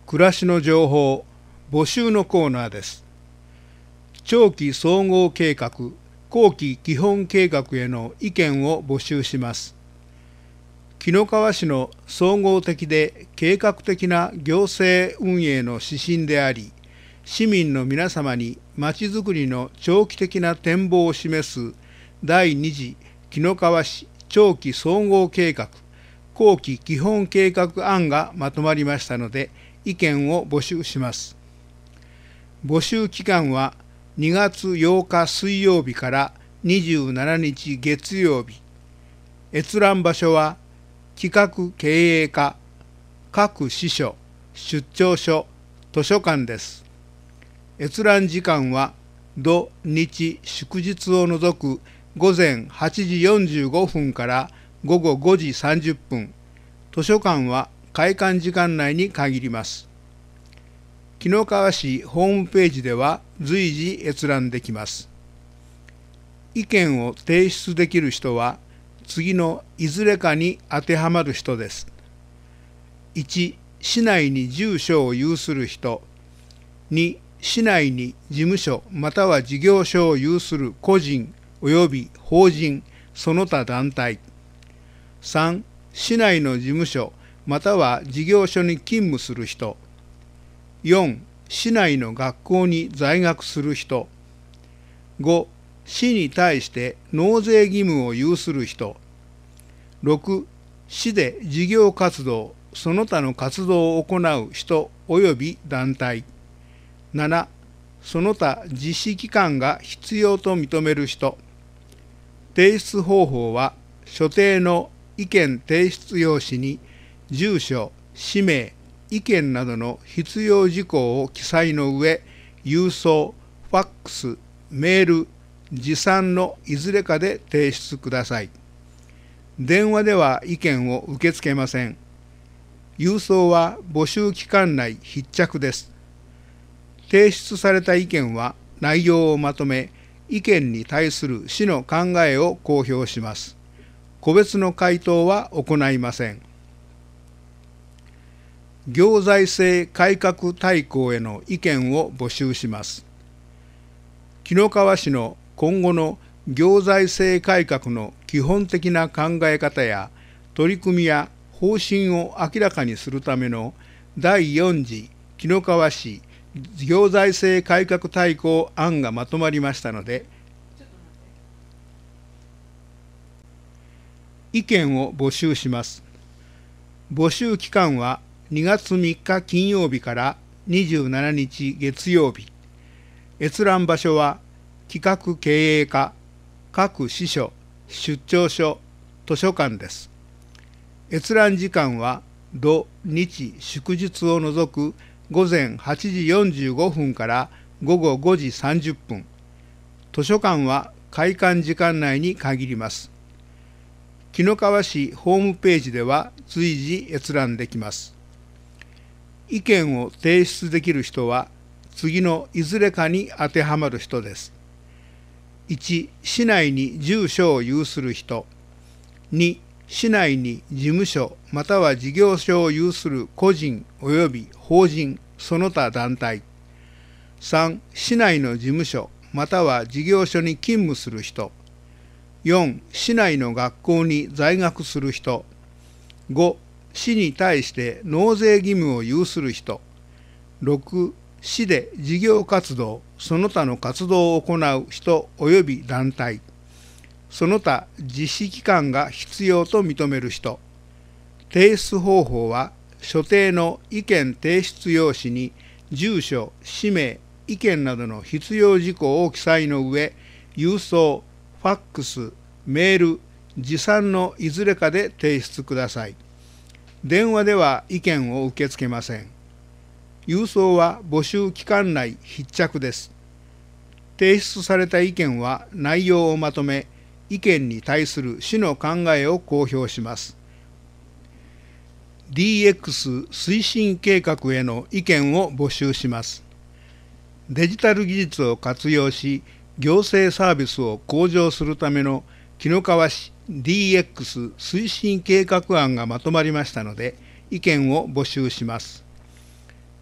暮らしの情報募集のコーナーです。長期総合計画、後期基本計画への意見を募集します。紀の川市の総合的で計画的な行政運営の指針であり、市民の皆様にまちづくりの長期的な展望を示す第2次紀の川市長期総合計画後期基本計画案がまとまりましたので、意見を募集します。募集期間は2月8日水曜日から27日月曜日。閲覧場所は企画経営課、各支所、出張所、図書館です。閲覧時間は土日祝日を除く午前8時45分から午後5時30分。図書館は開館時間内に限ります。紀の川市ホームページでは随時閲覧できます。意見を提出できる人は次のいずれかに当てはまる人です。1、市内に住所を有する人。2、市内に事務所または事業所を有する個人及び法人その他団体。3、市内の事務所または事業所に勤務する人。4、市内の学校に在学する人。5、市に対して納税義務を有する人。6、市で事業活動その他の活動を行う人及び団体。7、その他実施機関が必要と認める人。提出方法は所定の意見提出用紙に住所、氏名、意見などの必要事項を記載の上、郵送、ファックス、メール、持参のいずれかで提出ください。電話では意見を受け付けません。郵送は募集期間内必着です。提出された意見は内容をまとめ、意見に対する市の考えを公表します。個別の回答は行いません。行財政改革大綱への意見を募集します。紀の川市の今後の行財政改革の基本的な考え方や取り組みや方針を明らかにするための第4次紀の川市行財政改革大綱案がまとまりましたので、意見を募集します。募集期間は2月3日金曜日から27日月曜日。閲覧場所は企画経営課、各支所、出張所、図書館です。閲覧時間は土日祝日を除く午前8時45分から午後5時30分。図書館は開館時間内に限ります。紀の川市ホームページでは随時閲覧できます。意見を提出できる人は次のいずれかに当てはまる人です。1、市内に住所を有する人。2、市内に事務所または事業所を有する個人及び法人その他団体。3、市内の事務所または事業所に勤務する人。4、市内の学校に在学する人。5、市に対して納税義務を有する人。6、市で事業活動その他の活動を行う人及び団体。その他実施機関が必要と認める人。提出方法は所定の意見提出用紙に住所、氏名、意見などの必要事項を記載の上、郵送、ファックス、メール、持参のいずれかで提出ください。電話では意見を受け付けません。郵送は募集期間内必着です。提出された意見は内容をまとめ、意見に対する市の考えを公表します。DX 推進計画への意見を募集します。デジタル技術を活用し、行政サービスを向上するための紀の川市 DX 推進計画案がまとまりましたので、意見を募集します。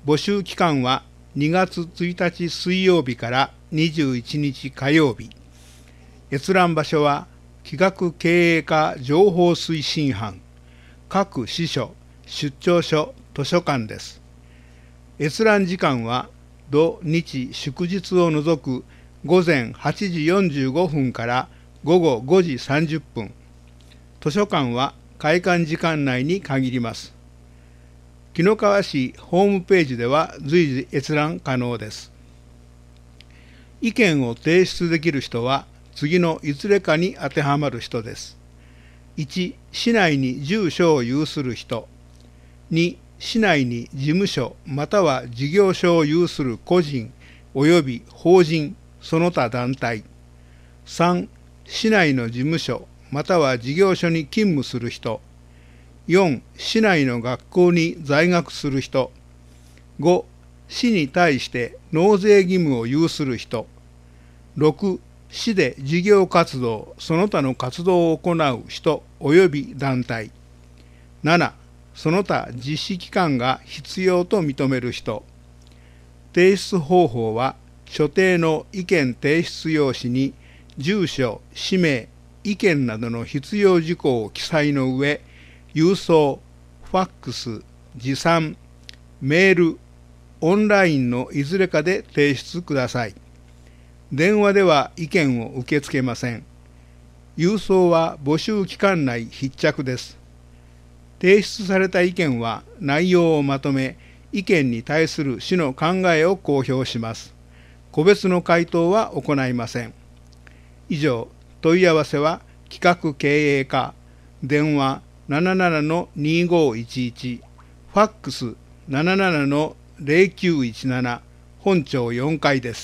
募集期間は2月1日水曜日から21日火曜日。閲覧場所は企画経営課情報推進班各支所出張所図書館です。閲覧時間は土日祝日を除く午前8時45分から午後5時30分。図書館は開館時間内に限ります。紀の川市ホームページでは随時閲覧可能です。意見を提出できる人は次のいずれかに当てはまる人です。1、市内に住所を有する人。2、市内に事務所または事業所を有する個人及び法人その他団体。3、市内の事務所または事業所に勤務する人。4、市内の学校に在学する人。5、市に対して納税義務を有する人。6、市で事業活動その他の活動を行う人及び団体。7、その他実施機関が必要と認める人。提出方法は所定の意見提出用紙に住所、氏名、意見などの必要事項を記載の上、郵送、ファックス、持参、メール、オンラインのいずれかで提出ください。電話では意見を受け付けません。郵送は募集期間内必着です。提出された意見は内容をまとめ、意見に対する市の考えを公表します。個別の回答は行いません。以上、問い合わせは企画経営課、電話77-2511、ファックス77-0917、本庁4階です。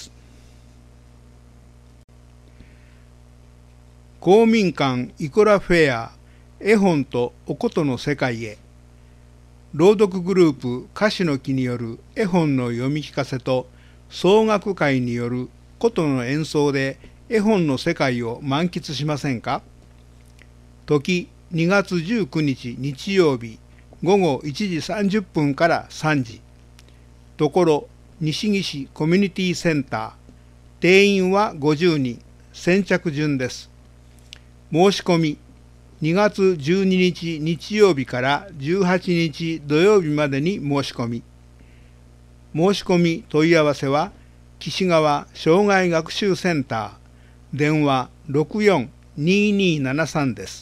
公民館イコラフェア、絵本とおことの世界へ。朗読グループ樫の木による絵本の読み聞かせと奏楽会による琴の演奏で絵本の世界を満喫しませんか。時2月19日日曜日午後1時30分から3時。ところ西岸コミュニティセンター。定員は50人。先着順です。申し込み2月12日日曜日から18日土曜日までに申し込み。申し込み問い合わせは岸川障害学習センター、電話64-2273です。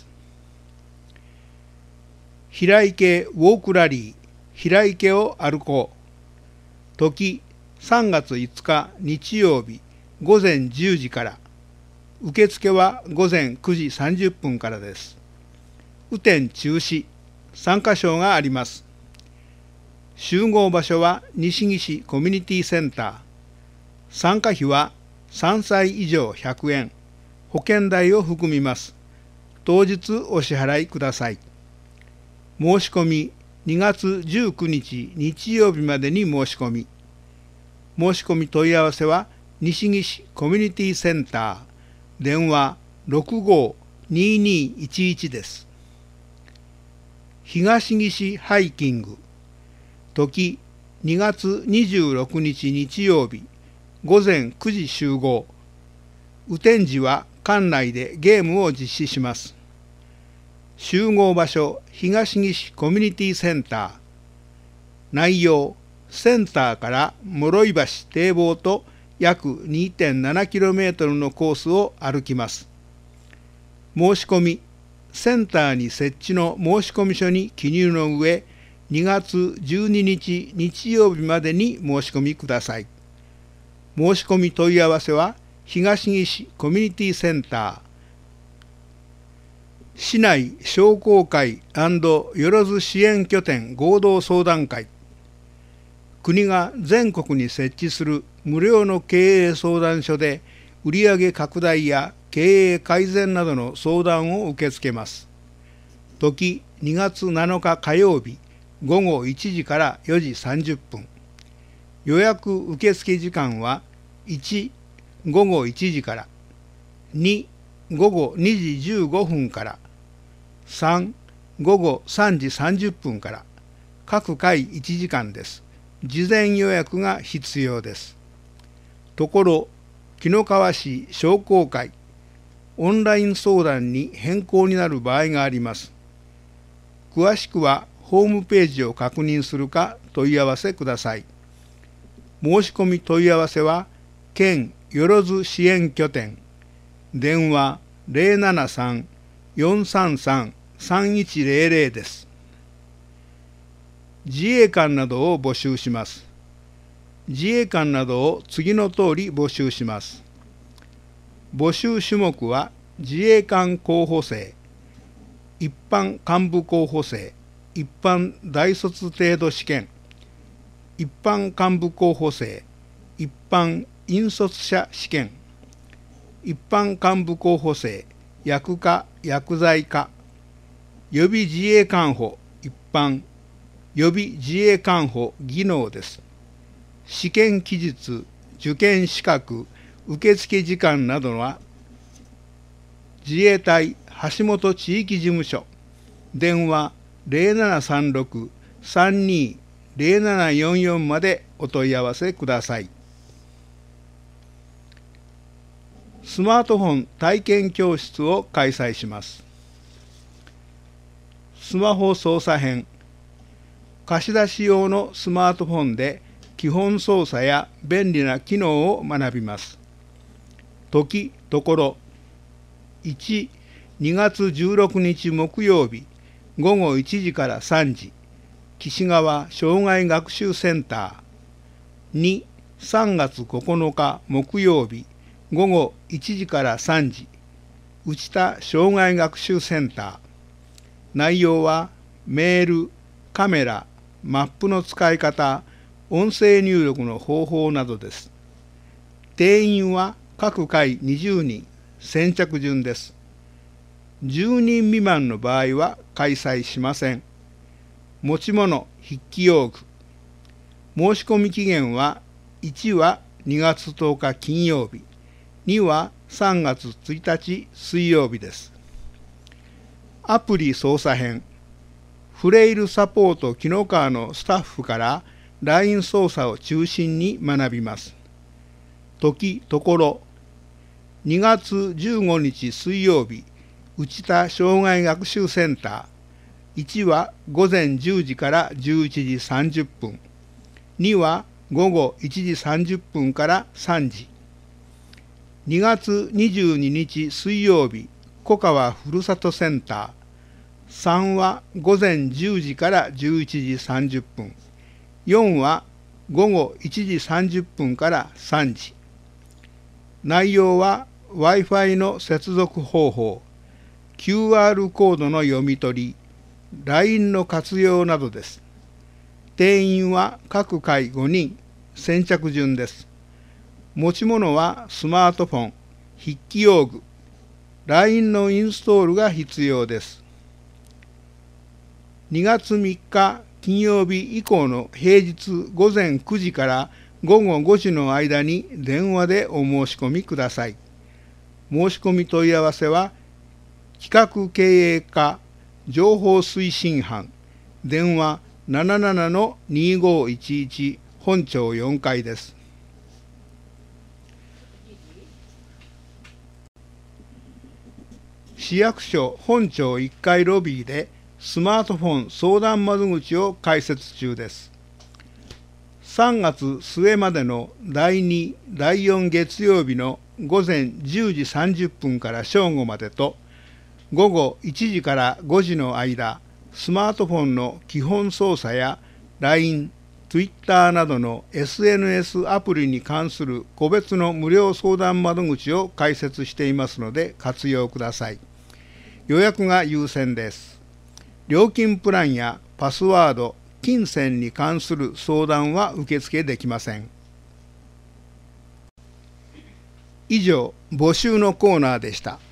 平池ウォークラリー、平池を歩こう。時3月5日日曜日午前10時から。受付は午前9時30分からです。雨天中止、参加賞があります。集合場所は西岸コミュニティセンター。参加費は3歳以上100円、保険代を含みます。当日お支払いください。申し込み2月19日日曜日までに申し込み。申し込み問い合わせは西岸コミュニティセンター、電話65-2211です。東岸ハイキング。時2月26日日曜日午前9時集合。雨天時は館内でゲームを実施します。集合場所東岸コミュニティセンター。内容センターから諸井橋堤防と約 2.7km のコースを歩きます。申し込みセンターに設置の申込書に記入の上、2月12日日曜日までに申し込みください。申し込み問い合わせは東岸コミュニティセンター。市内商工会&よろず支援拠点合同相談会。国が全国に設置する無料の経営相談所で売上拡大や経営改善などの相談を受け付けます。時2月7日火曜日午後1時から4時30分。予約受付時間は1、午後1時から、2、午後2時15分から、3、午後3時30分から、各回1時間です。 事前予約が必要です。ところ、紀の川市商工会オンライン相談に変更になる場合があります。詳しくはホームページを確認するか問い合わせください。申し込み問い合わせは県よろず支援拠点電話073-433-3100です。自衛官などを募集します。自衛官などを次の通り募集します。募集種目は自衛官候補生、一般幹部候補生、一般大卒程度試験、一般幹部候補生、一般引率者試験、一般幹部候補生、薬科・薬剤科、予備自衛官補一般、予備自衛官補技能です。試験期日、受験資格、受付時間などは自衛隊橋本地域事務所電話0736-320744までお問い合わせください。スマートフォン体験教室を開催します。スマホ操作編、貸し出し用のスマートフォンで基本操作や便利な機能を学びます。時、ところ、1、2月16日木曜日、午後1時から3時、岸川障害学習センター。2、3月9日木曜日、午後1時から3時、内田障害学習センター。内容はメール、カメラ、マップの使い方、音声入力の方法などです。定員は各回20人、先着順です。10人未満の場合は開催しません。持ち物、筆記用具。申し込み期限は1は2月10日金曜日、2は3月1日水曜日です。アプリ操作編。フレイルサポート紀の川のスタッフからLINE 操作を中心に学びます。時、ところ、2月15日水曜日、内田障害学習センター。1は午前10時から11時30分、2は午後1時30分から3時。2月22日水曜日、小川ふるさとセンター。3は午前10時から11時30分、4は午後1時30分から3時。内容は Wi-Fi の接続方法、QR コードの読み取り、LINE の活用などです。定員は各回5人、先着順です。持ち物はスマートフォン、筆記用具、LINE のインストールが必要です。2月3日金曜日以降の平日午前9時から午後5時の間に電話でお申し込みください。申し込み問い合わせは企画経営課情報推進班電話77-2511本町4階です。市役所本町1階ロビーでスマートフォン相談窓口を開設中です。3月末までの第2、第4月曜日の午前10時30分から正午までと、午後1時から5時の間、スマートフォンの基本操作や LINE、Twitter などの SNS アプリに関する個別の無料相談窓口を開設していますので活用ください。予約が優先です。料金プランやパスワード、金銭に関する相談は受付できません。以上、募集のコーナーでした。